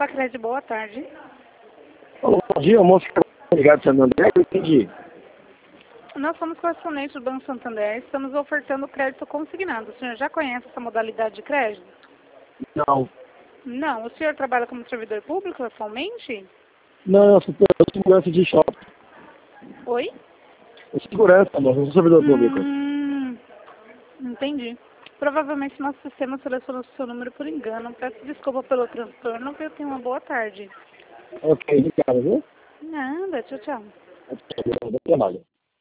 Sacred, boa tarde. Bom dia, moço. Obrigado, Santander. Eu entendi. Nós somos correspondentes do Banco Santander. Estamos ofertando crédito consignado. O senhor já conhece essa modalidade de crédito? Não. Não. O senhor trabalha como servidor público atualmente? Não, eu sou segurança de shopping. Oi? Eu sou segurança, moço. Eu sou servidor público. Entendi. Provavelmente nosso sistema selecionou o seu número por engano. Peço desculpa pelo transtorno, que eu tenho uma boa tarde. Ok, obrigado, viu? Nada, tchau, tchau. Bom trabalho.